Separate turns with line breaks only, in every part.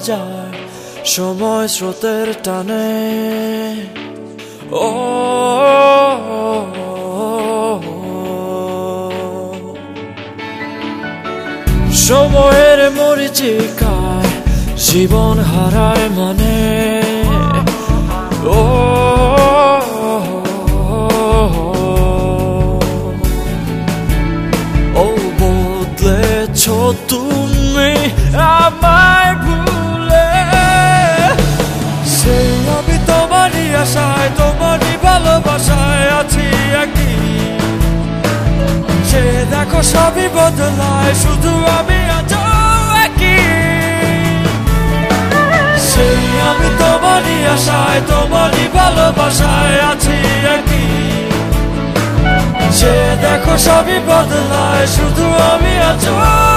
যায় সময় স্রোতের টানে। ও সময়ের মরীচিকায় জীবন হারায় মানে। ও বদলেছ তুমি আমায় ভুলে। সেই আমি তোমারই আশায় তোমারই ভালোবাসায় আছি একই। সে দেখো সবই বদলায় শুধু আমি আজও একই। সেই আমি তোমারই আশায় তোমারই ভালোবাসায় আছি একই। সে দেখো সবই বদলায় শুধু আমি আজও।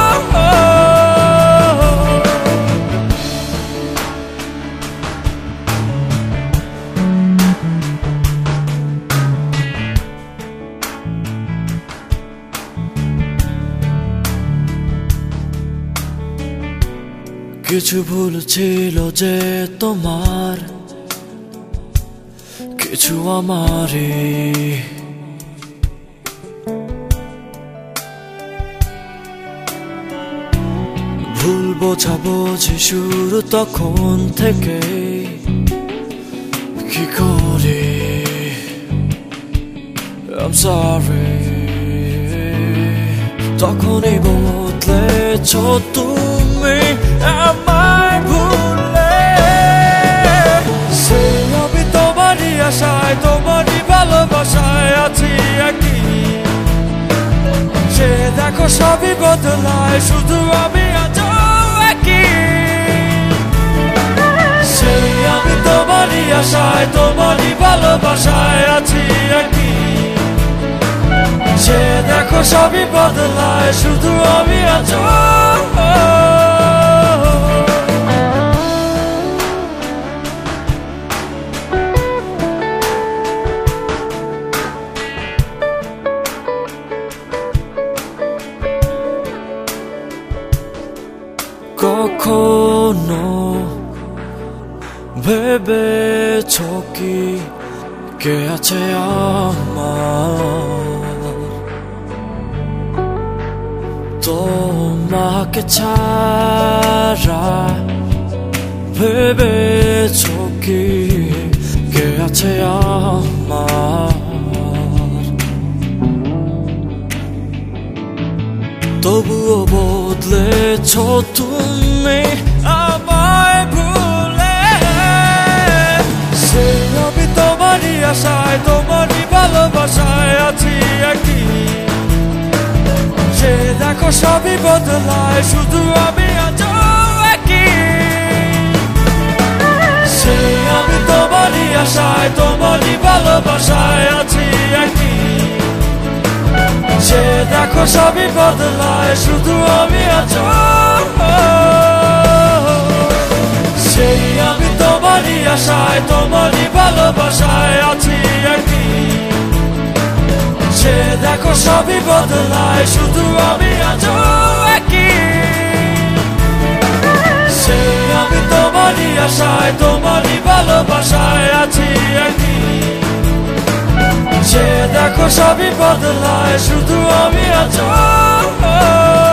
কিছু ভুল ছিল যে তোমার, কিছু আমারই। ভুল বোঝাবুঝি শুরু তখন থেকে কি করে। I'm sorry, তখনই বদলেছ তুমি আমায় ভুলে। সেই আমি তোমারই আশায় তোমারই ভালোবাসায় আছি একই। সে দেখো সবই বদলায় শুধু আমি আজও একই। সেই আমি তোমারই আশায় তোমারই ভালোবাসায় আছি একই। সে দেখো সবই বদলায় শুধু আমি আজও। কখনো ভেবেছ কি কে আছে আমার, তোমাকে ছাড়া? ভেবেছ কি কে আছে আমার? তবুও বদলেছ তুমি আমায় ভুলে। সেই আমি তোমারই আশায় তোমারই ভালোবাসায় আছি একই। সে দেখো সবই বদলায় শুধু আমি আজও একই। সেই আমি তোমারই আশায় তোমারই ভালোবাসায় আছি একই। সে দেখো সবই বদলায় শুধু আমি আজও। সেই আমি তোমারই আশায় তোমারই ভালোবাসায় আছি একই। সে দেখো সবই বদলায় শুধু আমি আজও একই। সেই আমি তোমারই আশায় তোমারই ভালোবাসায় আছি একই। সে দেখো সবই বদলায় শুধু আমি আজও।